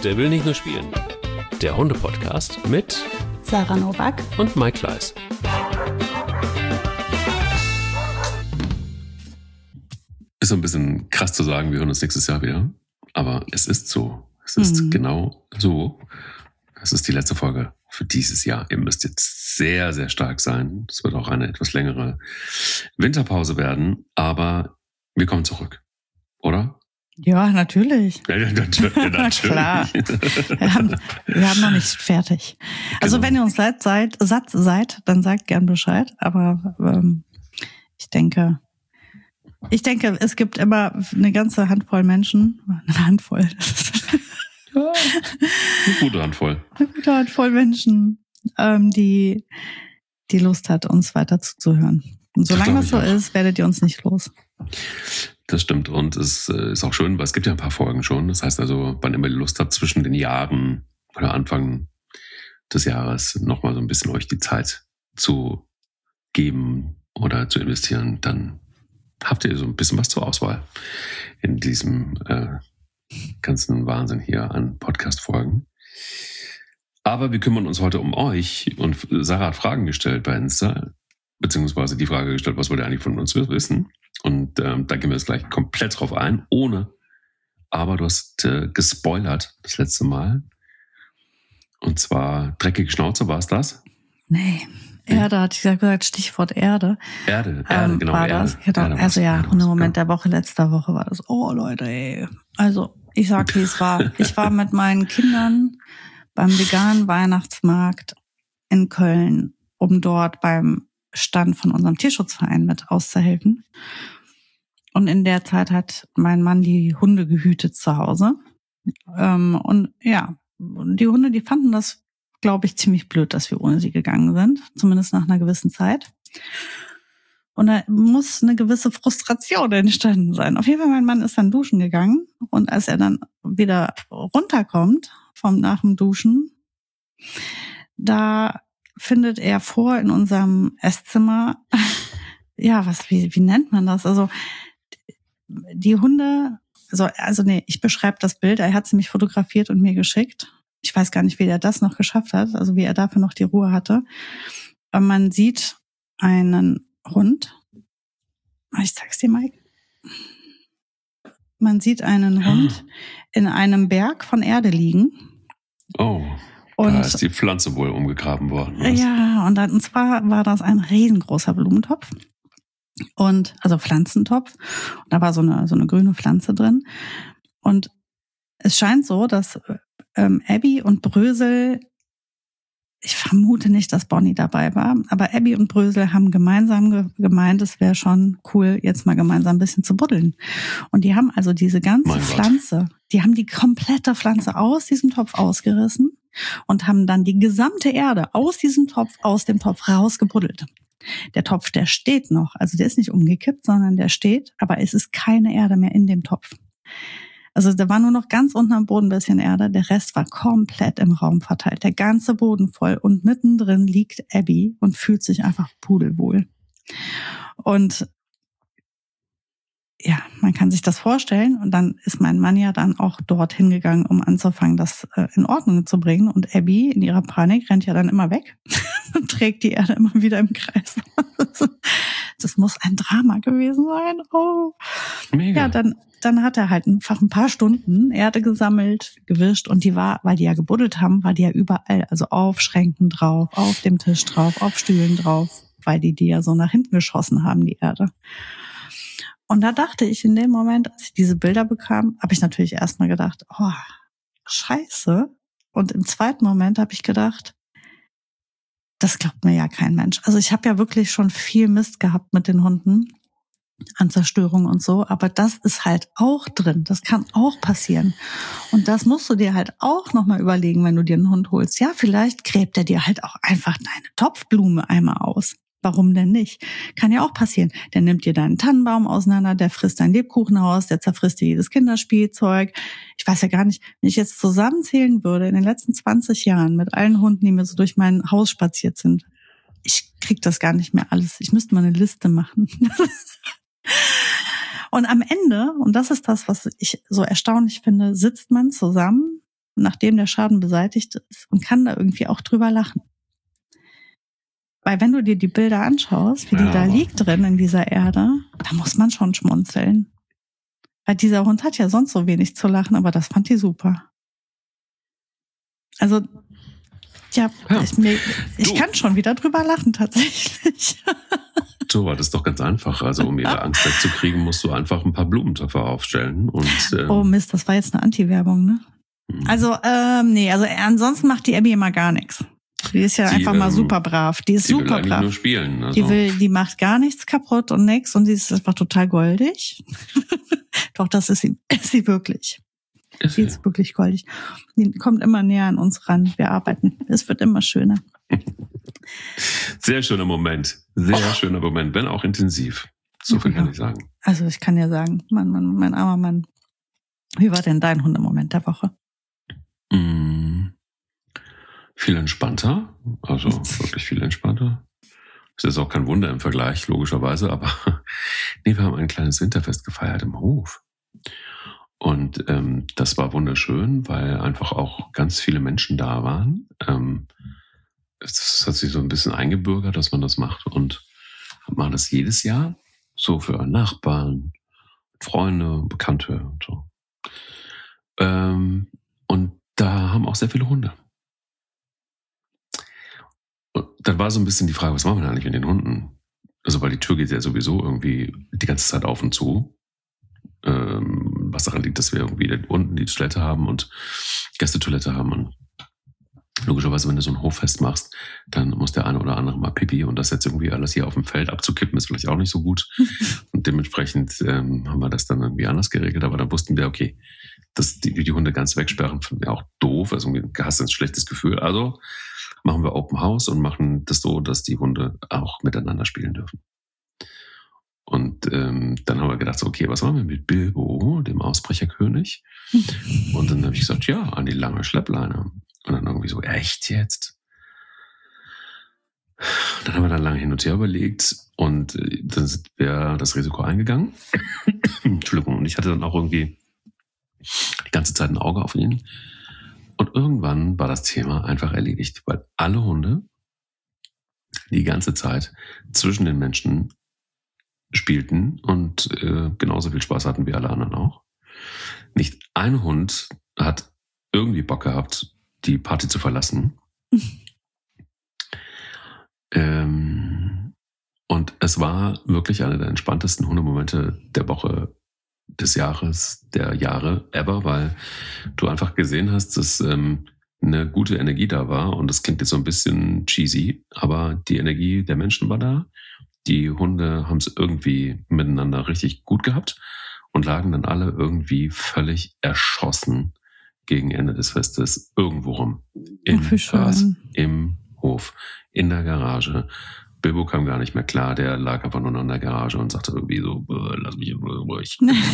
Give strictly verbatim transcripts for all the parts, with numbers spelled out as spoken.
Der will nicht nur spielen. Der Hunde-Podcast mit Sarah Nowak und Mike Kleiss. Ist so ein bisschen krass zu sagen, wir hören uns nächstes Jahr wieder. Aber es ist so. Es ist mhm. genau so. Es ist die letzte Folge für dieses Jahr. Ihr müsst jetzt sehr, sehr stark sein. Es wird auch eine etwas längere Winterpause werden. Aber wir kommen zurück. Oder? Ja, natürlich. Ja, natürlich. Ja, natürlich. Klar. Wir haben, wir haben noch nicht fertig. Also genau. Wenn ihr uns seid, seid, satt seid, dann sagt gern Bescheid. Aber ähm, ich denke, ich denke, es gibt immer eine ganze Handvoll Menschen. Eine Handvoll. Ja, eine gute Handvoll. Eine gute Handvoll Menschen, ähm, die, die Lust hat, uns weiter zuzuhören. Und solange das so auch ist, werdet ihr uns nicht los. Das stimmt und es ist auch schön, weil es gibt ja ein paar Folgen schon. Das heißt also, wann immer ihr Lust habt, zwischen den Jahren oder Anfang des Jahres nochmal so ein bisschen euch die Zeit zu geben oder zu investieren, dann habt ihr so ein bisschen was zur Auswahl in diesem äh, ganzen Wahnsinn hier an Podcast-Folgen. Aber wir kümmern uns heute um euch und Sarah hat Fragen gestellt bei Insta, beziehungsweise die Frage gestellt, was wollt ihr eigentlich von uns wissen? Und ähm, da gehen wir jetzt gleich komplett drauf ein, ohne, aber du hast äh, gespoilert das letzte Mal. Und zwar dreckige Schnauze, war es das? Nee, Erde hatte ich ja gesagt, Stichwort Erde. Erde, Erde, ähm, genau. War Erde, das? Genau. Erde also ja, Erde und im Moment ja. der Woche, letzter Woche war das, oh Leute, ey. Also ich sag, wie es war. Ich war mit meinen Kindern beim veganen Weihnachtsmarkt in Köln, um dort beim Stand von unserem Tierschutzverein mit auszuhelfen. Und in der Zeit hat mein Mann die Hunde gehütet zu Hause. Ähm, und ja, die Hunde, die fanden das, glaube ich, ziemlich blöd, dass wir ohne sie gegangen sind. Zumindest nach einer gewissen Zeit. Und da muss eine gewisse Frustration entstanden sein. Auf jeden Fall, mein Mann ist dann duschen gegangen. Und als er dann wieder runterkommt vom nach dem Duschen, da findet er vor in unserem Esszimmer, ja, was, wie, wie nennt man das? Also, die Hunde, also, also nee, ich beschreibe das Bild, er hat sie mich fotografiert und mir geschickt. Ich weiß gar nicht, wie er das noch geschafft hat, also wie er dafür noch die Ruhe hatte. Aber man sieht einen Hund, ich sag's dir, Mike, man sieht einen Hund in einem Berg von Erde liegen. Oh. Und da ist die Pflanze wohl umgegraben worden. Was? Ja, und, dann, und zwar war das ein riesengroßer Blumentopf. Und, also Pflanzentopf. Und da war so eine, so eine grüne Pflanze drin. Und es scheint so, dass ähm, Abby und Brösel, ich vermute nicht, dass Bonnie dabei war, aber Abby und Brösel haben gemeinsam ge- gemeint, es wäre schon cool, jetzt mal gemeinsam ein bisschen zu buddeln. Und die haben also diese ganze Mein Pflanze, Gott. die haben die komplette Pflanze aus diesem Topf ausgerissen und haben dann die gesamte Erde aus diesem Topf, aus dem Topf rausgebuddelt. Der Topf, der steht noch, also der ist nicht umgekippt, sondern der steht, aber es ist keine Erde mehr in dem Topf. Also da war nur noch ganz unten am Boden ein bisschen Erde, der Rest war komplett im Raum verteilt, der ganze Boden voll und mittendrin liegt Abby und fühlt sich einfach pudelwohl. Und ja, man kann sich das vorstellen und dann ist mein Mann ja dann auch dorthin gegangen, um anzufangen, das äh, in Ordnung zu bringen und Abby in ihrer Panik rennt ja dann immer weg und trägt die Erde immer wieder im Kreis. Das muss ein Drama gewesen sein. Oh. Mega. Ja, dann dann hat er halt einfach ein paar Stunden Erde gesammelt, gewischt und die war, weil die ja gebuddelt haben, war die ja überall, also auf Schränken drauf, auf dem Tisch drauf, auf Stühlen drauf, weil die die ja so nach hinten geschossen haben, die Erde. Und da dachte ich in dem Moment, als ich diese Bilder bekam, habe ich natürlich erstmal gedacht, oh, scheiße. Und im zweiten Moment habe ich gedacht, das glaubt mir ja kein Mensch. Also ich habe ja wirklich schon viel Mist gehabt mit den Hunden an Zerstörung und so, aber das ist halt auch drin. Das kann auch passieren. Und das musst du dir halt auch nochmal überlegen, wenn du dir einen Hund holst. Ja, vielleicht gräbt er dir halt auch einfach deine Topfblume einmal aus. Warum denn nicht? Kann ja auch passieren. Der nimmt dir deinen Tannenbaum auseinander, der frisst dein Lebkuchenhaus, der zerfrisst dir jedes Kinderspielzeug. Ich weiß ja gar nicht, wenn ich jetzt zusammenzählen würde, in den letzten zwanzig Jahren mit allen Hunden, die mir so durch mein Haus spaziert sind, ich krieg das gar nicht mehr alles. Ich müsste mal eine Liste machen. Und am Ende, und das ist das, was ich so erstaunlich finde, sitzt man zusammen nachdem der Schaden beseitigt ist und kann da irgendwie auch drüber lachen. Weil wenn du dir die Bilder anschaust, wie Ja, die da aber- liegt drin in dieser Erde, da muss man schon schmunzeln. Weil dieser Hund hat ja sonst so wenig zu lachen, aber das fand die super. Also, ja, Ja. ich, mir, ich Du. kann schon wieder drüber lachen tatsächlich. So, das ist doch ganz einfach. Also um ihre Angst wegzukriegen, musst du einfach ein paar Blumentöpfe aufstellen. Und, ähm, Oh Mist, das war jetzt eine Anti-Werbung, ne? Also, ähm, nee, also ansonsten macht die Abby immer gar nichts. Die ist ja Die, einfach mal ähm, super brav. Die ist die will super eigentlich brav. nur spielen. Also. Die will, die macht gar nichts kaputt und nix und sie ist einfach total goldig. Doch, das ist sie, ist sie wirklich. Ist Die sie. ist wirklich goldig. Die kommt immer näher an uns ran. Wir arbeiten. Es wird immer schöner. Sehr schöner Moment. Sehr Oh. schöner Moment, wenn auch intensiv. So viel kann ich sagen. Also ich kann ja sagen, Mann, Mann, mein armer Mann. Wie war denn dein Hundemoment der Woche? Mm, viel entspannter. Also wirklich viel entspannter. Das ist auch kein Wunder im Vergleich, logischerweise. Aber nee, wir haben ein kleines Winterfest gefeiert im Hof. Und ähm, das war wunderschön, weil einfach auch ganz viele Menschen da waren. Ähm, es hat sich so ein bisschen eingebürgert, dass man das macht. Und wir machen das jedes Jahr. So für Nachbarn, Freunde, Bekannte und so. Ähm, und da haben auch sehr viele Hunde. Und dann war so ein bisschen die Frage, was machen wir denn eigentlich mit den Hunden? Also, weil die Tür geht ja sowieso irgendwie die ganze Zeit auf und zu. Ähm, was daran liegt, dass wir irgendwie da unten die Toilette haben und Gästetoilette haben. Und logischerweise, wenn du so ein Hoffest machst, dann muss der eine oder andere mal Pipi. Und das jetzt irgendwie alles hier auf dem Feld abzukippen, ist vielleicht auch nicht so gut. Und dementsprechend ähm, haben wir das dann irgendwie anders geregelt. Aber dann wussten wir, okay, dass die, die Hunde ganz wegsperren, finden wir auch doof. Also irgendwie hast du ein schlechtes Gefühl. Also machen wir Open House und machen das so, dass die Hunde auch miteinander spielen dürfen. Und ähm, dann haben wir gedacht, so, okay, was machen wir mit Bilbo, dem Ausbrecherkönig? Und dann habe ich gesagt, ja, an die lange Schleppleine. Und dann irgendwie so, echt jetzt? Dann haben wir dann lange hin und her überlegt und äh, dann sind wir das Risiko eingegangen. Entschuldigung, und ich hatte dann auch irgendwie die ganze Zeit ein Auge auf ihn. Und irgendwann war das Thema einfach erledigt, weil alle Hunde die ganze Zeit zwischen den Menschen spielten und äh, genauso viel Spaß hatten wie alle anderen auch. Nicht ein Hund hat irgendwie Bock gehabt, die Party zu verlassen. ähm, und es war wirklich einer der entspanntesten Hundemomente der Woche, des Jahres, der Jahre ever, weil du einfach gesehen hast, dass ähm, eine gute Energie da war. Und das klingt jetzt so ein bisschen cheesy, aber die Energie der Menschen war da. Die Hunde haben es irgendwie miteinander richtig gut gehabt und lagen dann alle irgendwie völlig erschossen gegen Ende des Festes irgendwo rum. Im Ach, wie schön. Gras, im Hof, in der Garage. Bilbo kam gar nicht mehr klar, der lag einfach nur noch in der Garage und sagte irgendwie so, lass mich in Ruhe.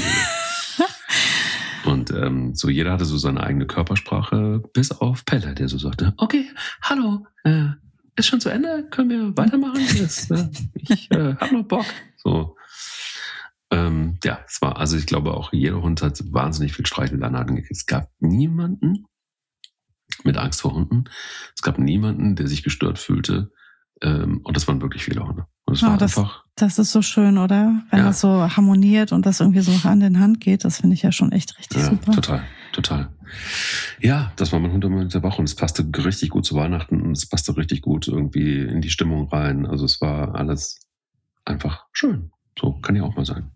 Und ähm, so jeder hatte so seine eigene Körpersprache, bis auf Pelle, der so sagte, okay, hallo, äh, ist schon zu Ende, können wir weitermachen? Jetzt, äh, ich äh, hab noch Bock. So. Ähm, ja, es war, also ich glaube auch, jeder Hund hat wahnsinnig viel Streicheleinheiten gekriegt. Es gab niemanden mit Angst vor Hunden. Es gab niemanden, der sich gestört fühlte. Ähm, und das waren wirklich viele Hunde. Und es Oh, war das, einfach. das ist so schön, oder? Wenn Ja. das so harmoniert und das irgendwie so Hand in Hand geht, das finde ich ja schon echt richtig Ja, super. total, total. Ja, das war mein Hundemoment der Woche und es passte richtig gut zu Weihnachten und es passte richtig gut irgendwie in die Stimmung rein. Also es war alles einfach schön. So kann ja auch mal sein.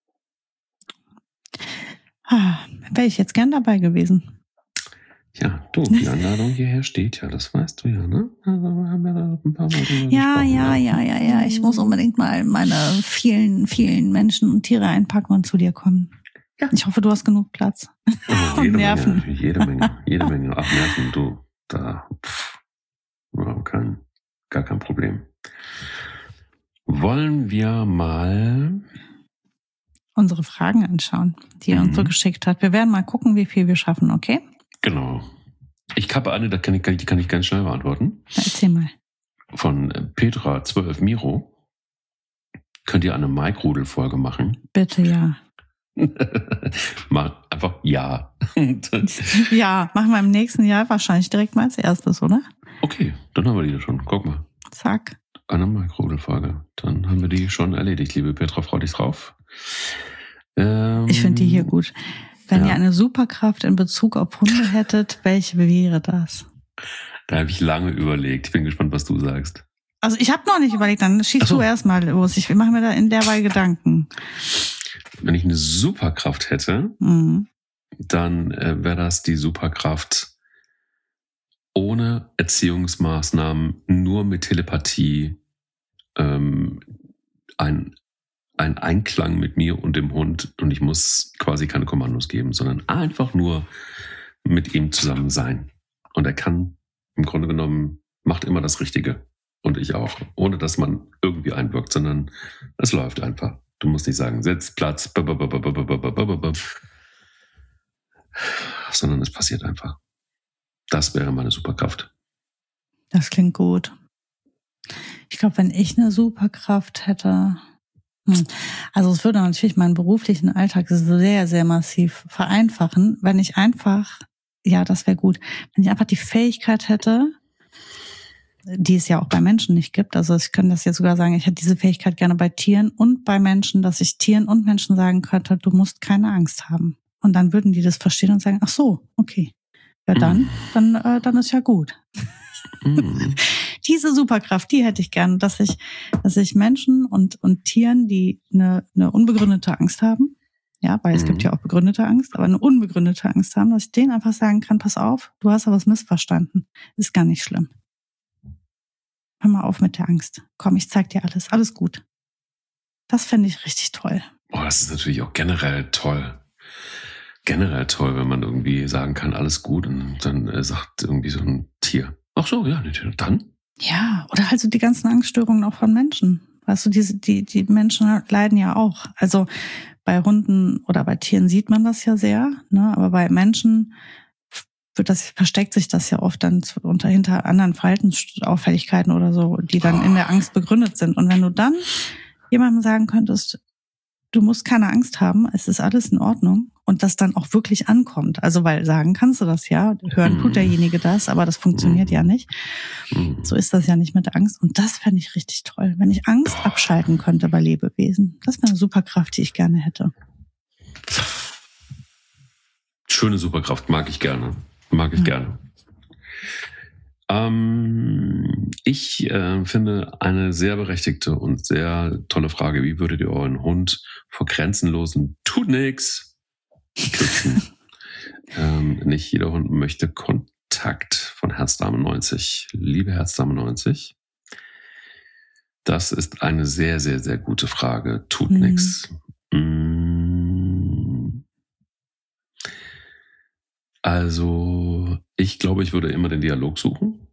Ah, wäre ich jetzt gern dabei gewesen. Ja, du, die Einladung hierher steht ja, das weißt du ja, ne? Also wir haben ja da ein paar Mal drüber Ja, gesprochen, ja, ne? ja, ja, ja. Ich muss unbedingt mal meine vielen, vielen Menschen und Tiere einpacken und zu dir kommen. Ja. Ich hoffe, du hast genug Platz. Oh, Und jede Nerven. Menge, jede Menge, jede Menge. Ach, Nerven, du, da, pff, ja, kein, gar kein Problem. Wollen wir mal, Unsere Fragen anschauen, die er uns Mhm. so geschickt hat. Wir werden mal gucken, wie viel wir schaffen, okay? genau. Ich habe eine, da kann ich, die kann ich ganz schnell beantworten. Na, erzähl mal. Von Petra zwölf Miro. Könnt ihr eine Mike-Rudel-Folge machen? Bitte, ja. Mach einfach ja. Ja, machen wir im nächsten Jahr wahrscheinlich direkt mal als erstes, oder? Okay, dann haben wir die schon. Guck mal. Zack. Eine Mikrodelfrage. Dann haben wir die schon erledigt, liebe Petra. Freu dich drauf. Ähm, ich finde die hier gut. Wenn ja. ihr eine Superkraft in Bezug auf Hunde hättet, welche wäre das? Da habe ich lange überlegt. Ich bin gespannt, was du sagst. Also ich habe noch nicht überlegt, dann schießt so. du erstmal los. Ich mache mir da in derweil Gedanken. Wenn ich eine Superkraft hätte, mhm. dann äh, wäre das die Superkraft ohne Erziehungsmaßnahmen, nur mit Telepathie, ähm, ein, ein Einklang mit mir und dem Hund, und ich muss quasi keine Kommandos geben, sondern einfach nur mit ihm zusammen sein. Und er kann im Grunde genommen, macht immer das Richtige. Und ich auch. Ohne dass man irgendwie einwirkt, sondern es läuft einfach. Du musst nicht sagen, Sitz, Platz, sondern es passiert einfach. Das wäre meine Superkraft. Das klingt gut. Ich glaube, wenn ich eine Superkraft hätte, also es würde natürlich meinen beruflichen Alltag sehr, sehr massiv vereinfachen, wenn ich einfach, ja, das wäre gut, wenn ich einfach die Fähigkeit hätte, die es ja auch bei Menschen nicht gibt. Also ich könnte das jetzt sogar sagen, ich hätte diese Fähigkeit gerne bei Tieren und bei Menschen, dass ich Tieren und Menschen sagen könnte, du musst keine Angst haben. Und dann würden die das verstehen und sagen, ach so, okay. Ja, dann, dann, äh, dann ist ja gut. Mm. Diese Superkraft, die hätte ich gerne, dass ich, dass ich Menschen und, und Tieren, die eine, eine unbegründete Angst haben, ja, weil es mm. gibt ja auch begründete Angst, aber eine unbegründete Angst haben, dass ich denen einfach sagen kann, pass auf, du hast aber was missverstanden. Ist gar nicht schlimm. Hör mal auf mit der Angst. Komm, ich zeig dir alles. Alles gut. Das fände ich richtig toll. Oh, das ist natürlich auch generell toll. Generell toll, wenn man irgendwie sagen kann, alles gut, und dann äh, sagt irgendwie so ein Tier, ach so, ja, dann? Ja, oder halt so die ganzen Angststörungen auch von Menschen. Weißt du, diese, die, die Menschen leiden ja auch. Also bei Hunden oder bei Tieren sieht man das ja sehr, ne? Aber bei Menschen wird das, versteckt sich das ja oft dann unter hinter anderen Verhaltensauffälligkeiten oder so, die dann in der Angst begründet sind. Und wenn du dann jemandem sagen könntest, du musst keine Angst haben, es ist alles in Ordnung, und das dann auch wirklich ankommt. Also weil sagen kannst du das ja, hören tut derjenige das, aber das funktioniert ja nicht. So ist das ja nicht mit der Angst. Und das fände ich richtig toll, wenn ich Angst abschalten könnte bei Lebewesen. Das wäre eine Superkraft, die ich gerne hätte. Schöne Superkraft, mag ich gerne. Mag ich ja. gerne. Ähm, ich äh, finde eine sehr berechtigte und sehr tolle Frage, wie würdet ihr euren Hund vor grenzenlosen Tut nix schützen? ähm, nicht jeder Hund möchte Kontakt, von Herzdame neunzig. Liebe Herzdame neunzig, das ist eine sehr, sehr, sehr gute Frage. Tut mhm. nix. Mm. Also, ich glaube, ich würde immer den Dialog suchen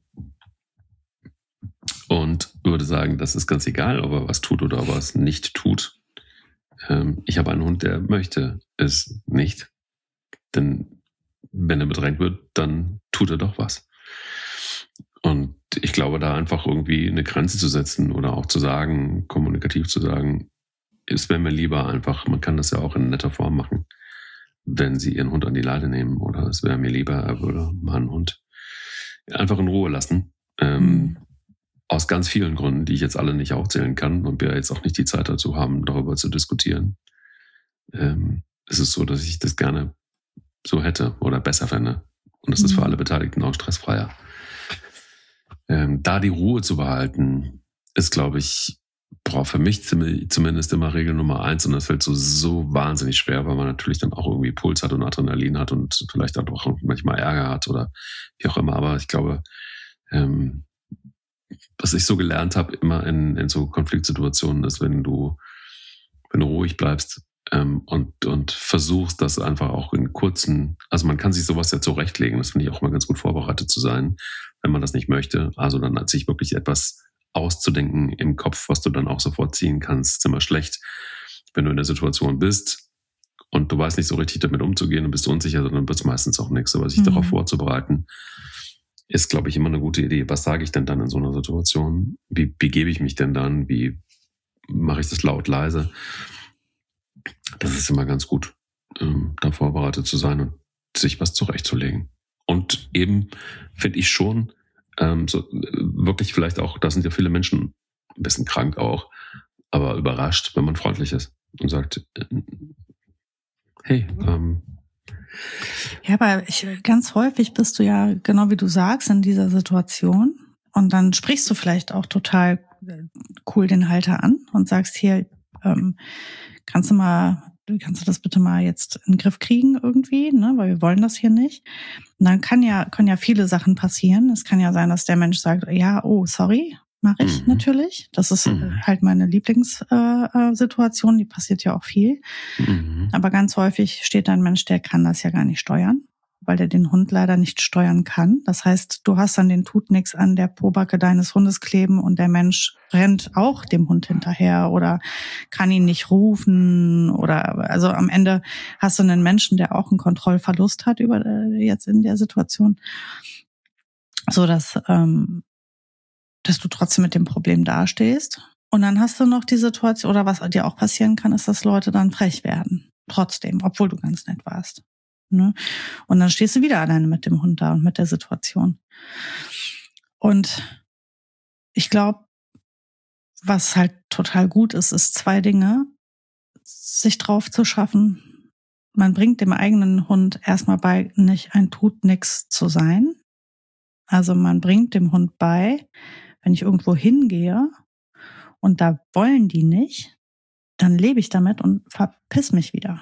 und würde sagen, das ist ganz egal, ob er was tut oder ob er es nicht tut. Ähm, ich habe einen Hund, der möchte es nicht. Denn wenn er bedrängt wird, dann tut er doch was. Und ich glaube, da einfach irgendwie eine Grenze zu setzen oder auch zu sagen, kommunikativ zu sagen, es wäre mir lieber einfach, man kann das ja auch in netter Form machen, wenn sie ihren Hund an die Leine nehmen, oder es wäre mir lieber, er würde meinen Hund einfach in Ruhe lassen. Ähm, mhm. Aus ganz vielen Gründen, die ich jetzt alle nicht aufzählen kann und wir jetzt auch nicht die Zeit dazu haben, darüber zu diskutieren. Ähm, es ist so, dass ich das gerne so hätte oder besser fände. Und das mhm. ist für alle Beteiligten auch stressfreier. Ähm, da die Ruhe zu behalten, ist, glaube ich, boah, für mich zumindest immer Regel Nummer eins, und das fällt so, so wahnsinnig schwer, weil man natürlich dann auch irgendwie Puls hat und Adrenalin hat und vielleicht auch manchmal Ärger hat oder wie auch immer. Aber ich glaube, ähm, was ich so gelernt habe, immer in, in so Konfliktsituationen ist, wenn du, wenn du ruhig bleibst ähm, und, und versuchst, das einfach auch in kurzen, also man kann sich sowas ja zurechtlegen, das finde ich auch mal ganz gut vorbereitet zu sein, wenn man das nicht möchte. Also dann hat sich wirklich etwas auszudenken im Kopf, was du dann auch sofort ziehen kannst. Ist immer schlecht, wenn du in der Situation bist und du weißt nicht so richtig damit umzugehen und bist unsicher, dann wird es meistens auch nichts. Aber sich mhm. darauf vorzubereiten, ist, glaube ich, immer eine gute Idee. Was sage ich denn dann in so einer Situation? Wie, wie gebe ich mich denn dann? Wie mache ich das laut, leise? das ist immer ganz gut, ähm, da vorbereitet zu sein und sich was zurechtzulegen. Und eben finde ich schon, ähm, so wirklich vielleicht auch, da sind ja viele Menschen ein bisschen krank auch, aber überrascht, wenn man freundlich ist und sagt, äh, hey, ähm, ja, aber ich, ganz häufig bist du ja, genau wie du sagst, in dieser Situation und dann sprichst du vielleicht auch total cool den Halter an und sagst, hier, ähm, kannst du mal, kannst du das bitte mal jetzt in den Griff kriegen irgendwie, ne, weil wir wollen das hier nicht. Und dann kann ja, können ja viele Sachen passieren. Es kann ja sein, dass der Mensch sagt, ja, oh, sorry, mache ich Mhm. natürlich. Das ist Mhm. halt meine Lieblingssituation, die passiert ja auch viel. Mhm. Aber ganz häufig steht da ein Mensch, der kann das ja gar nicht steuern, weil der den Hund leider nicht steuern kann. Das heißt, du hast dann den Tut nix an der Pobacke deines Hundes kleben und der Mensch rennt auch dem Hund hinterher oder kann ihn nicht rufen oder, also am Ende hast du einen Menschen, der auch einen Kontrollverlust hat über äh, jetzt in der Situation, so dass ähm, dass du trotzdem mit dem Problem dastehst. Und dann hast du noch die Situation, oder was dir auch passieren kann, ist, dass Leute dann frech werden. Trotzdem, obwohl du ganz nett warst. Ne? Und dann stehst du wieder alleine mit dem Hund da und mit der Situation. Und ich glaube, was halt total gut ist, ist zwei Dinge. Sich drauf zu schaffen. Man bringt dem eigenen Hund erstmal bei, nicht ein Tut nix zu sein. Also man bringt dem Hund bei, wenn ich irgendwo hingehe und da wollen die nicht, dann lebe ich damit und verpiss mich wieder.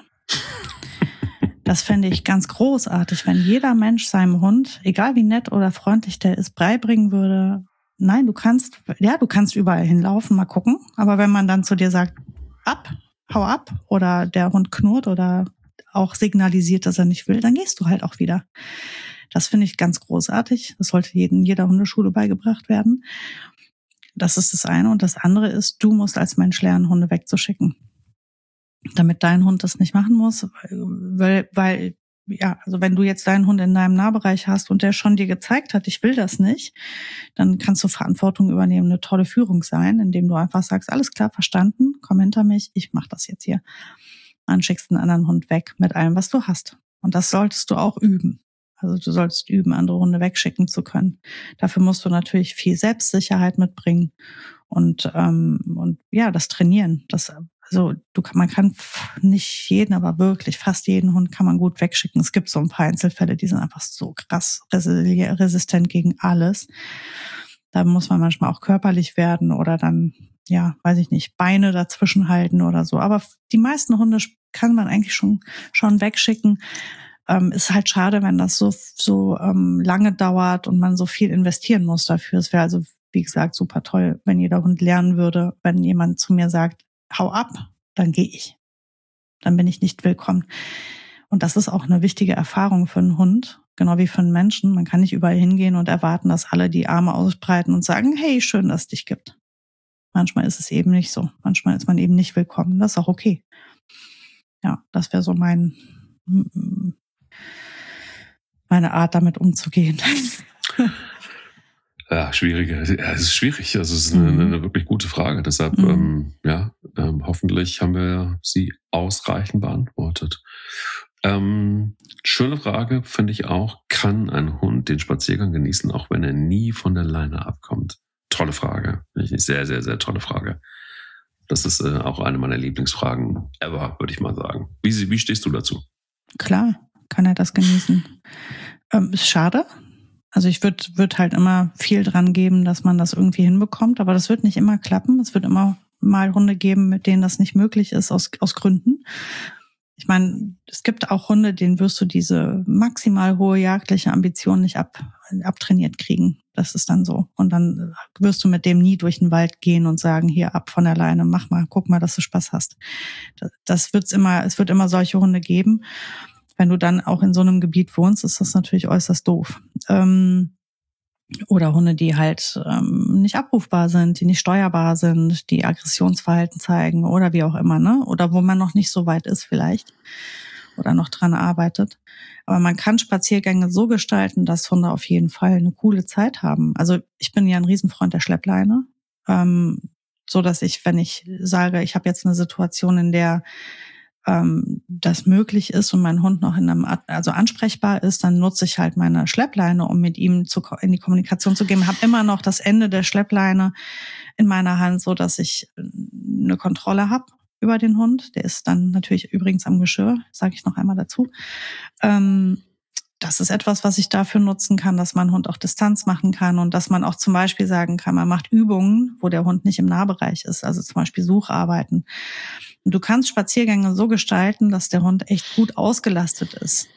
Das fände ich ganz großartig, wenn jeder Mensch seinem Hund, egal wie nett oder freundlich der ist, beibringen würde, nein, du kannst, ja, du kannst überall hinlaufen, mal gucken, aber wenn man dann zu dir sagt, ab, hau ab, oder der Hund knurrt oder auch signalisiert, dass er nicht will, dann gehst du halt auch wieder. Das finde ich ganz großartig. Das sollte jedem, jeder Hundeschule beigebracht werden. Das ist das eine. Und das andere ist, du musst als Mensch lernen, Hunde wegzuschicken. Damit dein Hund das nicht machen muss. Weil, weil, ja, also wenn du jetzt deinen Hund in deinem Nahbereich hast und der schon dir gezeigt hat, ich will das nicht, dann kannst du Verantwortung übernehmen, eine tolle Führung sein, indem du einfach sagst, alles klar, verstanden, komm hinter mich, ich mach das jetzt hier. Dann schickst einen anderen Hund weg mit allem, was du hast. Und das solltest du auch üben. Also du solltest üben, andere Hunde wegschicken zu können. Dafür musst du natürlich viel Selbstsicherheit mitbringen und ähm, und ja, das trainieren. Das also du kann, man kann nicht jeden, aber wirklich fast jeden Hund kann man gut wegschicken. Es gibt so ein paar Einzelfälle, die sind einfach so krass resistent gegen alles. Da muss man manchmal auch körperlich werden oder dann, ja, weiß ich nicht, Beine dazwischen halten oder so. Aber die meisten Hunde kann man eigentlich schon schon wegschicken. Ähm, ist halt schade, wenn das so so ähm, lange dauert und man so viel investieren muss dafür. Es wäre also, wie gesagt, super toll, wenn jeder Hund lernen würde, wenn jemand zu mir sagt, hau ab, dann gehe ich. Dann bin ich nicht willkommen. Und das ist auch eine wichtige Erfahrung für einen Hund, genau wie für einen Menschen. Man kann nicht überall hingehen und erwarten, dass alle die Arme ausbreiten und sagen, hey, schön, dass es dich gibt. Manchmal ist es eben nicht so. Manchmal ist man eben nicht willkommen. Das ist auch okay. Ja, das wäre so mein meine Art, damit umzugehen. Ja, schwierige. Ja, es ist schwierig. Also es ist eine, eine wirklich gute Frage. Deshalb, Mhm. ähm, ja, ähm, hoffentlich haben wir sie ausreichend beantwortet. Ähm, schöne Frage finde ich auch. Kann ein Hund den Spaziergang genießen, auch wenn er nie von der Leine abkommt? Tolle Frage. Sehr, sehr, sehr tolle Frage. Das ist äh, auch eine meiner Lieblingsfragen ever, würde ich mal sagen. Wie, wie stehst du dazu? Klar, kann er das genießen. Ähm, ist schade. Also ich würde würd halt immer viel dran geben, dass man das irgendwie hinbekommt, aber das wird nicht immer klappen. Es wird immer mal Hunde geben, mit denen das nicht möglich ist, aus, aus Gründen. Ich meine, es gibt auch Hunde, denen wirst du diese maximal hohe jagdliche Ambition nicht ab, abtrainiert kriegen. Das ist dann so. Und dann wirst du mit dem nie durch den Wald gehen und sagen, hier ab von der Leine, mach mal, guck mal, dass du Spaß hast. Das, das wird's immer, es wird immer solche Hunde geben. Wenn du dann auch in so einem Gebiet wohnst, ist das natürlich äußerst doof. Ähm, oder Hunde, die halt ähm, nicht abrufbar sind, die nicht steuerbar sind, die Aggressionsverhalten zeigen oder wie auch immer, ne? Oder wo man noch nicht so weit ist vielleicht oder noch dran arbeitet. Aber man kann Spaziergänge so gestalten, dass Hunde auf jeden Fall eine coole Zeit haben. Also ich bin ja ein Riesenfreund der Schleppleine, ähm, so dass ich, wenn ich sage, ich habe jetzt eine Situation, in der ähm, das möglich ist und mein Hund noch in einem, also ansprechbar ist, dann nutze ich halt meine Schleppleine, um mit ihm zu, in die Kommunikation zu gehen. Ich habe immer noch das Ende der Schleppleine in meiner Hand, so dass ich eine Kontrolle habe über den Hund. Der ist dann natürlich übrigens am Geschirr, sage ich noch einmal dazu. Ähm, Das ist etwas, was ich dafür nutzen kann, dass mein Hund auch Distanz machen kann und dass man auch zum Beispiel sagen kann, man macht Übungen, wo der Hund nicht im Nahbereich ist, also zum Beispiel Sucharbeiten. Und du kannst Spaziergänge so gestalten, dass der Hund echt gut ausgelastet ist.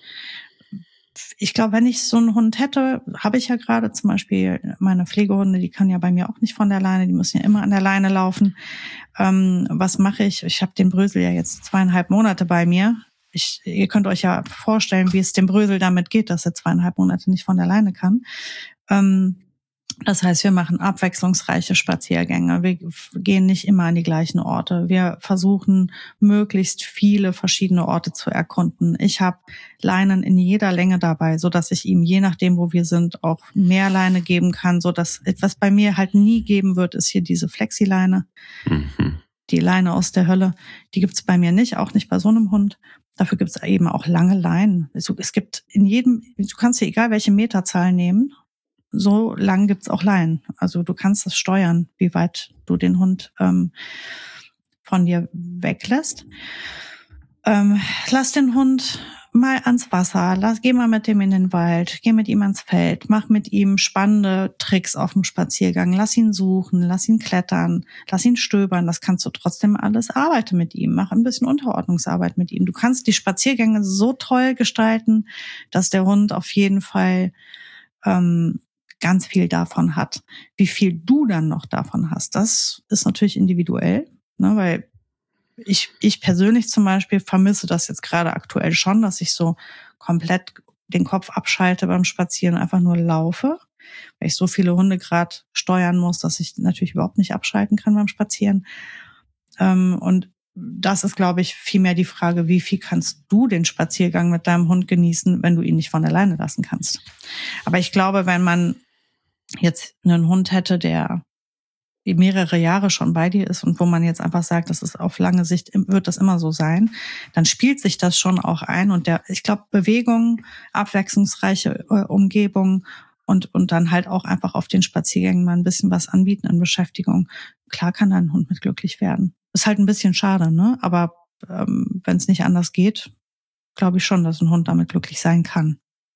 Ich glaube, wenn ich so einen Hund hätte, habe ich ja gerade zum Beispiel meine Pflegehunde, die können ja bei mir auch nicht von der Leine, die müssen ja immer an der Leine laufen. Ähm, was mache ich? Ich habe den Brösel ja jetzt zweieinhalb Monate bei mir. Ich, ihr könnt euch ja vorstellen, wie es dem Brösel damit geht, dass er zweieinhalb Monate nicht von der Leine kann. Ähm, das heißt, wir machen abwechslungsreiche Spaziergänge. Wir gehen nicht immer an die gleichen Orte. Wir versuchen, möglichst viele verschiedene Orte zu erkunden. Ich habe Leinen in jeder Länge dabei, so dass ich ihm, je nachdem, wo wir sind, auch mehr Leine geben kann. So dass etwas bei mir halt nie geben wird, ist hier diese Flexileine. Mhm. Die Leine aus der Hölle, die gibt's bei mir nicht, auch nicht bei so einem Hund. Dafür gibt's eben auch lange Leinen. Es gibt in jedem, du kannst dir egal welche Meterzahl nehmen, so lang gibt's auch Leinen. Also du kannst das steuern, wie weit du den Hund ähm, von dir weglässt. Ähm, lass den Hund mal ans Wasser, lass, geh mal mit dem in den Wald, geh mit ihm ans Feld, mach mit ihm spannende Tricks auf dem Spaziergang, lass ihn suchen, lass ihn klettern, lass ihn stöbern, das kannst du trotzdem alles, arbeite mit ihm, mach ein bisschen Unterordnungsarbeit mit ihm. Du kannst die Spaziergänge so toll gestalten, dass der Hund auf jeden Fall ähm, ganz viel davon hat. Wie viel du dann noch davon hast, das ist natürlich individuell, ne, weil Ich, ich persönlich zum Beispiel vermisse das jetzt gerade aktuell schon, dass ich so komplett den Kopf abschalte beim Spazieren und einfach nur laufe, weil ich so viele Hunde gerade steuern muss, dass ich natürlich überhaupt nicht abschalten kann beim Spazieren. Und das ist, glaube ich, vielmehr die Frage, wie viel kannst du den Spaziergang mit deinem Hund genießen, wenn du ihn nicht von alleine lassen kannst. Aber ich glaube, wenn man jetzt einen Hund hätte, der die mehrere Jahre schon bei dir ist und wo man jetzt einfach sagt, das ist auf lange Sicht, wird das immer so sein, dann spielt sich das schon auch ein. Und der, ich glaube, Bewegung, abwechslungsreiche Umgebung und und dann halt auch einfach auf den Spaziergängen mal ein bisschen was anbieten an Beschäftigung. Klar kann dein Hund mit glücklich werden. Ist halt ein bisschen schade, ne? Aber ähm, wenn es nicht anders geht, glaube ich schon, dass ein Hund damit glücklich sein kann.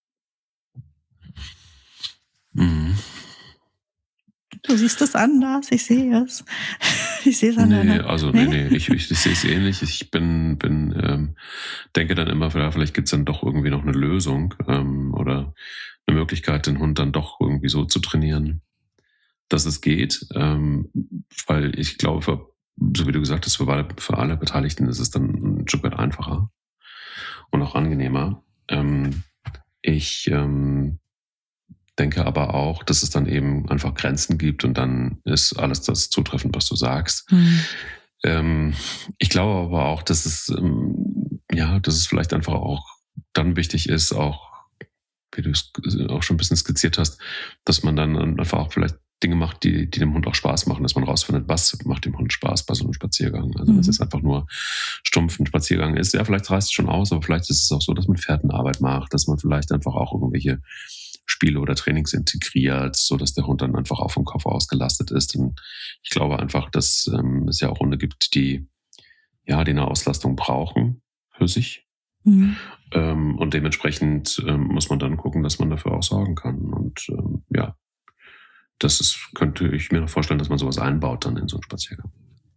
Mhm. Du siehst es anders, ich sehe es. Ich sehe es an Nee, deiner... also nee, nee, ich, ich, ich sehe es ähnlich. Ich bin, bin ähm, denke dann immer, vielleicht gibt's dann doch irgendwie noch eine Lösung ähm, oder eine Möglichkeit, den Hund dann doch irgendwie so zu trainieren, dass es geht. Ähm, weil ich glaube, für, so wie du gesagt hast, für alle, für alle Beteiligten ist es dann ein Stück weit einfacher und auch angenehmer. Ähm, ich ähm, denke aber auch, dass es dann eben einfach Grenzen gibt und dann ist alles das zutreffend, was du sagst. Mhm. Ähm, ich glaube aber auch, dass es, ähm, ja, dass es vielleicht einfach auch dann wichtig ist, auch, wie du es auch schon ein bisschen skizziert hast, dass man dann einfach auch vielleicht Dinge macht, die, die dem Hund auch Spaß machen, dass man rausfindet, was macht dem Hund Spaß bei so einem Spaziergang. Also, mhm. dass es einfach nur stumpf ein Spaziergang ist. Ja, vielleicht reißt es schon aus, aber vielleicht ist es auch so, dass man Fährtenarbeit macht, dass man vielleicht einfach auch irgendwelche Spiele oder Trainings integriert, so dass der Hund dann einfach auf dem Kopf ausgelastet ist. Und ich glaube einfach, dass ähm, es ja auch Hunde gibt, die ja die eine Auslastung brauchen für sich. Mhm. Ähm, und dementsprechend ähm, muss man dann gucken, dass man dafür auch sorgen kann. Und ähm, ja, das ist, könnte ich mir noch vorstellen, dass man sowas einbaut dann in so einen Spaziergang.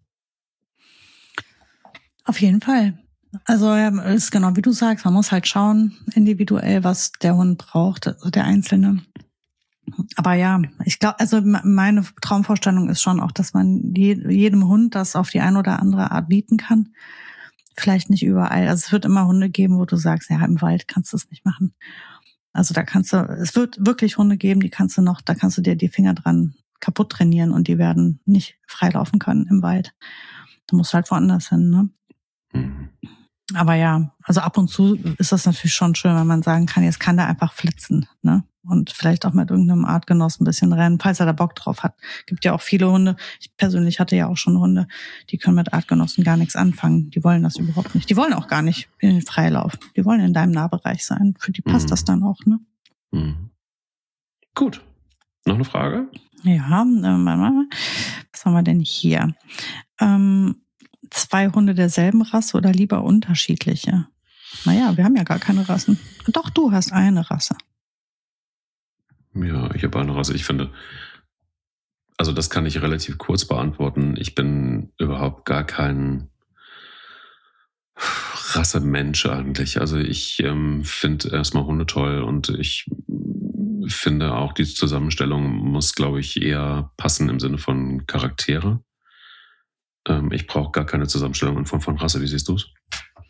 Auf jeden Fall. Also ja, ist genau wie du sagst, man muss halt schauen, individuell, was der Hund braucht, also der Einzelne. Aber ja, ich glaube, also meine Traumvorstellung ist schon auch, dass man jedem Hund das auf die eine oder andere Art bieten kann. Vielleicht nicht überall. Also es wird immer Hunde geben, wo du sagst, ja, im Wald kannst du es nicht machen. Also da kannst du, es wird wirklich Hunde geben, die kannst du noch, da kannst du dir die Finger dran kaputt trainieren und die werden nicht freilaufen können im Wald. Du musst halt woanders hin, ne? Mhm. Aber ja, also ab und zu ist das natürlich schon schön, wenn man sagen kann, jetzt kann der einfach flitzen, ne? und vielleicht auch mit irgendeinem Artgenossen ein bisschen rennen, falls er da Bock drauf hat. Gibt ja auch viele Hunde. Ich persönlich hatte ja auch schon Hunde, die können mit Artgenossen gar nichts anfangen. Die wollen das überhaupt nicht. Die wollen auch gar nicht in den Freilauf. Die wollen in deinem Nahbereich sein. Für die passt mhm. das dann auch, ne? Mhm. Gut. Noch eine Frage? Ja, was haben wir denn hier? Ähm, zwei Hunde derselben Rasse oder lieber unterschiedliche? Naja, wir haben ja gar keine Rassen. Doch, du hast eine Rasse. Ja, ich habe eine Rasse. Ich finde, also das kann ich relativ kurz beantworten. Ich bin überhaupt gar kein Rassemensch eigentlich. Also ich ähm, finde erstmal Hunde toll und ich finde auch, die Zusammenstellung muss, glaube ich, eher passen im Sinne von Charaktere. Ähm, ich brauche gar keine Zusammenstellung in Form von Rasse. Wie siehst du es?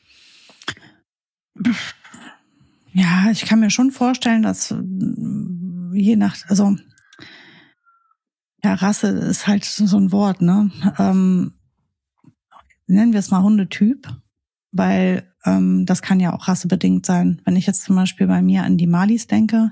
Ja, ich kann mir schon vorstellen, dass je nach, also ja, Rasse ist halt so ein Wort, ne? Ähm, nennen wir es mal Hundetyp, weil ähm, das kann ja auch rassebedingt sein. Wenn ich jetzt zum Beispiel bei mir an die Malis denke,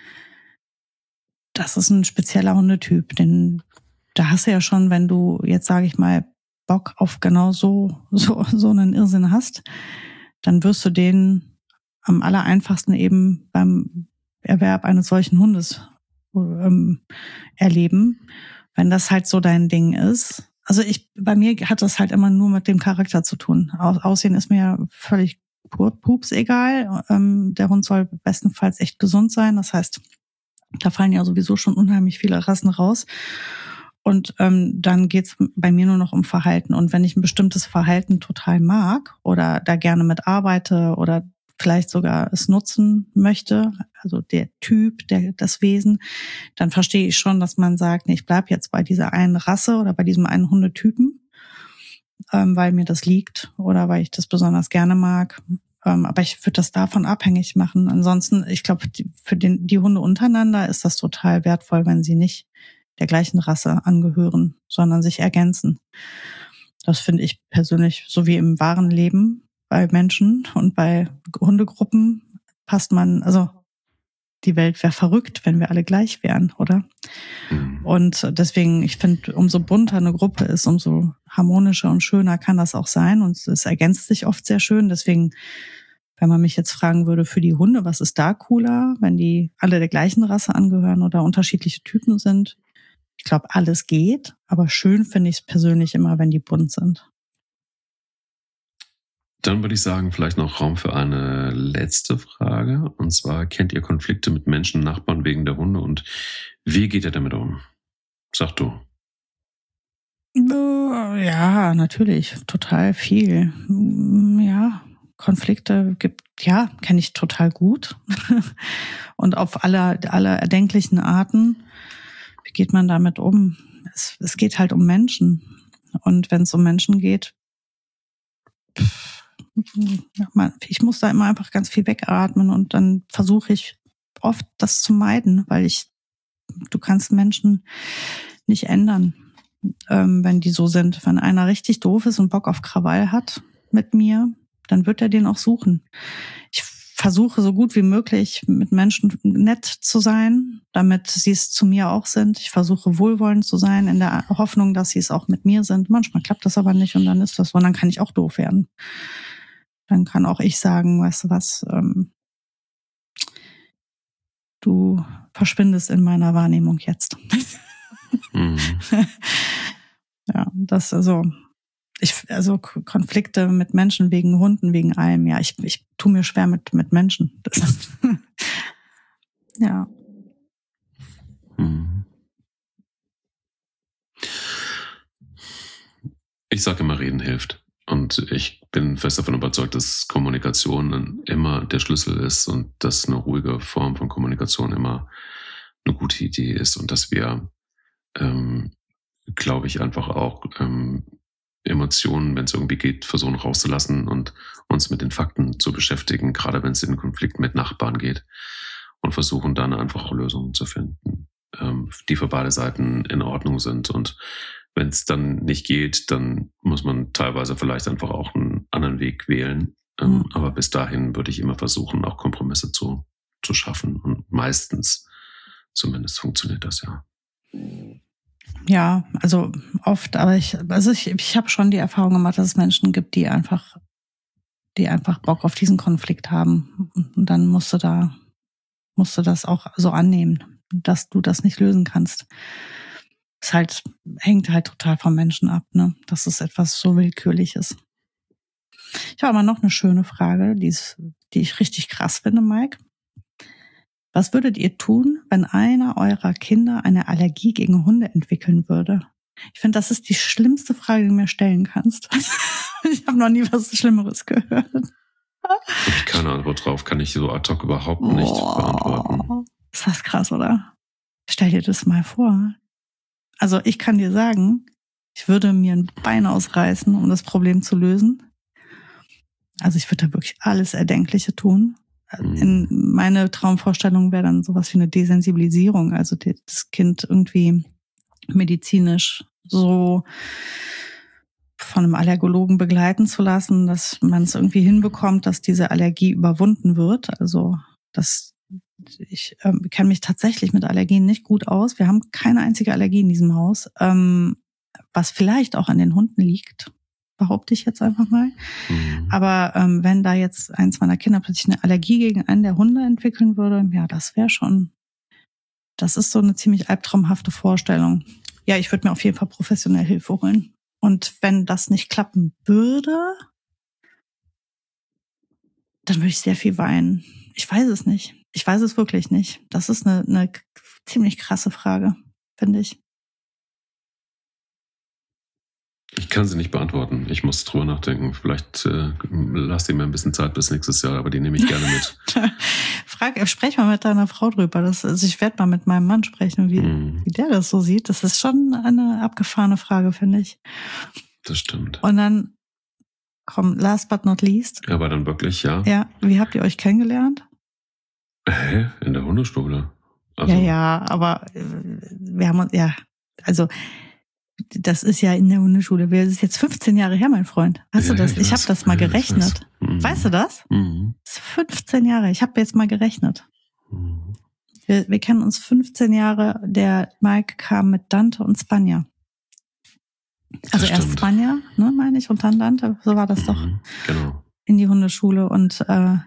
das ist ein spezieller Hundetyp, den da hast du ja schon, wenn du jetzt, sage ich mal, Bock auf genau so so so einen Irrsinn hast, dann wirst du den am allereinfachsten eben beim Erwerb eines solchen Hundes ähm, erleben, wenn das halt so dein Ding ist. Also ich, bei mir hat das halt immer nur mit dem Charakter zu tun. Aussehen ist mir ja völlig pups egal. Ähm, der Hund soll bestenfalls echt gesund sein. Das heißt, da fallen ja sowieso schon unheimlich viele Rassen raus. Und ähm, dann geht's bei mir nur noch um Verhalten. Und wenn ich ein bestimmtes Verhalten total mag oder da gerne mit arbeite oder vielleicht sogar es nutzen möchte, also der Typ, der das Wesen, dann verstehe ich schon, dass man sagt, nee, ich bleib jetzt bei dieser einen Rasse oder bei diesem einen Hundetypen, ähm, weil mir das liegt oder weil ich das besonders gerne mag. Ähm, aber ich würde das davon abhängig machen. Ansonsten, ich glaube, für den, die Hunde untereinander ist das total wertvoll, wenn sie nicht der gleichen Rasse angehören, sondern sich ergänzen. Das finde ich persönlich, so wie im wahren Leben bei Menschen und bei Hundegruppen passt man, also die Welt wäre verrückt, wenn wir alle gleich wären, oder? Mhm. Und deswegen, ich finde, umso bunter eine Gruppe ist, umso harmonischer und schöner kann das auch sein und es ergänzt sich oft sehr schön. Deswegen, wenn man mich jetzt fragen würde für die Hunde, was ist da cooler, wenn die alle der gleichen Rasse angehören oder unterschiedliche Typen sind? Ich glaube, alles geht, aber schön finde ich es persönlich immer, wenn die bunt sind. Dann würde ich sagen, vielleicht noch Raum für eine letzte Frage. Und zwar, kennt ihr Konflikte mit Menschen, Nachbarn wegen der Hunde und wie geht ihr damit um? Sag du. Ja, natürlich, total viel. Ja, Konflikte gibt, ja, kenne ich total gut. Und auf alle, alle erdenklichen Arten. Wie geht man damit um? Es, es geht halt um Menschen. Und wenn es um Menschen geht, ich muss da immer einfach ganz viel wegatmen und dann versuche ich oft das zu meiden, weil ich, du kannst Menschen nicht ändern, ähm, wenn die so sind. Wenn einer richtig doof ist und Bock auf Krawall hat mit mir, dann wird er den auch suchen. Ich versuche so gut wie möglich mit Menschen nett zu sein, damit sie es zu mir auch sind. Ich versuche wohlwollend zu sein, in der Hoffnung, dass sie es auch mit mir sind. Manchmal klappt das aber nicht und dann ist das so. Und dann kann ich auch doof werden. Dann kann auch ich sagen, weißt du was, ähm, du verschwindest in meiner Wahrnehmung jetzt. Mhm. Ja, das also, ich, also Konflikte mit Menschen wegen Hunden, wegen allem, ja, ich, ich tue mir schwer mit, mit Menschen. Das ist, ja. Mhm. Ich sage immer, reden hilft. Und ich bin fest davon überzeugt, dass Kommunikation immer der Schlüssel ist und dass eine ruhige Form von Kommunikation immer eine gute Idee ist und dass wir, ähm, glaube ich, einfach auch ähm, Emotionen, wenn es irgendwie geht, versuchen rauszulassen und uns mit den Fakten zu beschäftigen, gerade wenn es in Konflikt mit Nachbarn geht und versuchen dann einfach Lösungen zu finden, ähm, die für beide Seiten in Ordnung sind. Und wenn es dann nicht geht, dann muss man teilweise vielleicht einfach auch einen anderen Weg wählen. Ähm, mhm. Aber bis dahin würde ich immer versuchen, auch Kompromisse zu, zu schaffen. Und meistens Zumindest funktioniert das ja. Ja, also oft, aber ich, also ich, ich habe schon die Erfahrung gemacht, dass es Menschen gibt, die einfach, die einfach Bock auf diesen Konflikt haben. Und dann musst du da, musst du das auch so annehmen, dass du das nicht lösen kannst. Es halt, hängt halt total vom Menschen ab, ne? Das ist etwas so Willkürliches. Ich habe aber noch eine schöne Frage, die, ist, die ich richtig krass finde, Mike. Was würdet ihr tun, wenn einer eurer Kinder eine Allergie gegen Hunde entwickeln würde? Ich finde, das ist die schlimmste Frage, die du mir stellen kannst. Ich habe noch nie was Schlimmeres gehört. Habe ich keine Antwort drauf, kann ich so ad hoc überhaupt nicht oh, beantworten. Ist das krass, oder? Stell dir das mal vor. Also ich kann dir sagen, ich würde mir ein Bein ausreißen, um das Problem zu lösen. Also ich würde da wirklich alles Erdenkliche tun. In meine Traumvorstellung wäre dann sowas wie eine Desensibilisierung, also das Kind irgendwie medizinisch so von einem Allergologen begleiten zu lassen, dass man es irgendwie hinbekommt, dass diese Allergie überwunden wird. Also das, ich äh, kenne mich tatsächlich mit Allergien nicht gut aus. Wir haben keine einzige Allergie in diesem Haus, ähm, was vielleicht auch an den Hunden liegt. Behaupte ich jetzt einfach mal. Mhm. Aber ähm, wenn da jetzt eins meiner Kinder plötzlich eine Allergie gegen einen der Hunde entwickeln würde, ja, das wäre schon, das ist so eine ziemlich albtraumhafte Vorstellung. Ja, ich würde mir auf jeden Fall professionell Hilfe holen. Und wenn das nicht klappen würde, dann würde ich sehr viel weinen. Ich weiß es nicht. Ich weiß es wirklich nicht. Das ist eine, eine ziemlich krasse Frage, finde ich. Ich kann sie nicht beantworten. Ich muss drüber nachdenken. Vielleicht äh, lass dir mal ein bisschen Zeit bis nächstes Jahr, aber die nehme ich gerne mit. Frag, sprech mal mit deiner Frau drüber. Das, also ich werde mal mit meinem Mann sprechen, wie, mm. wie der das so sieht. Das ist schon eine abgefahrene Frage, finde ich. Das stimmt. Und dann, komm, last but not least. Aber dann wirklich, ja. Ja, wie habt ihr euch kennengelernt? Hä? In der Hundeschule? Also. Ja, ja, aber wir haben uns, ja, also das ist ja in der Hundeschule. Das ist jetzt fünfzehn Jahre her, mein Freund. Hast ja, du das? Ich, ich habe das mal ja, gerechnet. Mhm. Weißt du das? Mhm. Das ist fünfzehn Jahre. Ich habe jetzt mal gerechnet. Mhm. Wir, wir kennen uns fünfzehn Jahre. Der Mike kam mit Dante und Spanja. Also erst Spanja, ne, meine ich, und dann Dante. So war das doch. Mhm. Genau. In die Hundeschule und äh,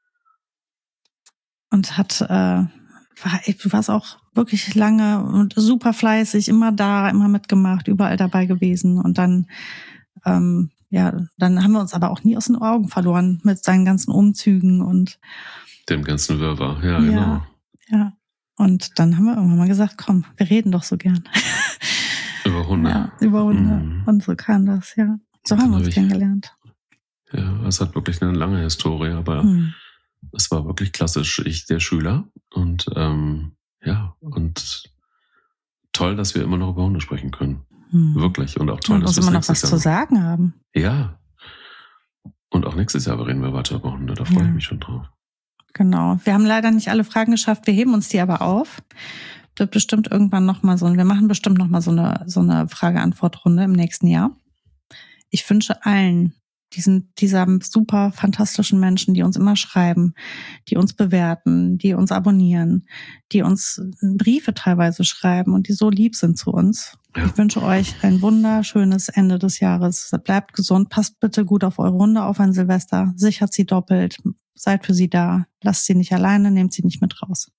und hat äh, war, du warst auch wirklich lange und super fleißig, immer da, immer mitgemacht, überall dabei gewesen. Und dann, ähm, ja, dann haben wir uns aber auch nie aus den Augen verloren mit seinen ganzen Umzügen und dem ganzen Wirrwarr, ja, ja, genau. Ja. Und dann haben wir irgendwann mal gesagt, komm, wir reden doch so gern. Über Hunde. Ja, über Hunde. Mhm. Und so kam das, ja. So haben wir uns kennengelernt. Ja, es hat wirklich eine lange Historie, aber mhm. es war wirklich klassisch, ich der Schüler und ähm, ja, und toll, dass wir immer noch über Hunde sprechen können. Hm. Wirklich. Und auch toll, und dass wir immer noch was Jahr zu sagen haben. Ja. Und auch nächstes Jahr reden wir weiter über Hunde. Da freue ja. ich mich schon drauf. Genau. Wir haben leider nicht alle Fragen geschafft. Wir heben uns die aber auf. Wird bestimmt irgendwann nochmal so, wir machen bestimmt nochmal so eine, so eine Frage-Antwort-Runde im nächsten Jahr. Ich wünsche allen, diesen, dieser super fantastischen Menschen, die uns immer schreiben, die uns bewerten, die uns abonnieren, die uns Briefe teilweise schreiben und die so lieb sind zu uns. Ja. Ich wünsche euch ein wunderschönes Ende des Jahres. Bleibt gesund, passt bitte gut auf eure Hunde auf an Silvester, sichert sie doppelt, seid für sie da, lasst sie nicht alleine, nehmt sie nicht mit raus.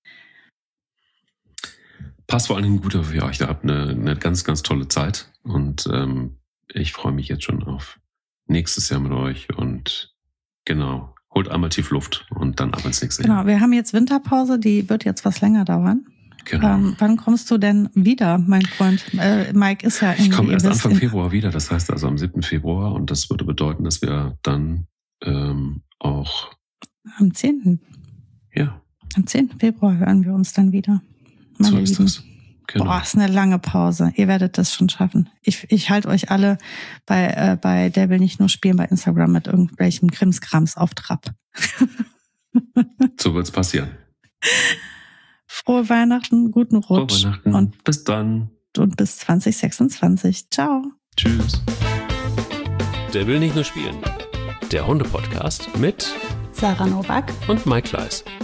Passt vor allen Dingen gut auf euch, da habt eine, eine ganz, ganz tolle Zeit und ähm, ich freue mich jetzt schon auf nächstes Jahr mit euch und genau, holt einmal tief Luft und dann ab ins nächste genau, Jahr. Genau, wir haben jetzt Winterpause, die wird jetzt was länger dauern. Genau. Ähm, wann kommst du denn wieder, mein Freund? Äh, Mike ist ja... Ich komme erst Anfang Februar wieder, das heißt also am siebten Februar und das würde bedeuten, dass wir dann ähm, auch... Am zehnten Ja. Am zehnten Februar hören wir uns dann wieder. So ist Lieben. Das. Genau. Boah, ist eine lange Pause. Ihr werdet das schon schaffen. Ich, ich halte euch alle bei, äh, bei Der will nicht nur spielen bei Instagram mit irgendwelchen Krimskrams auf Trab. So wird's passieren. Frohe Weihnachten, guten Rutsch. Frohe Weihnachten. Und bis dann. Und bis zwanzig sechsundzwanzig. Ciao. Tschüss. Der will nicht nur spielen. Der Hunde-Podcast mit Sarah Nowak und Mike Kleiss.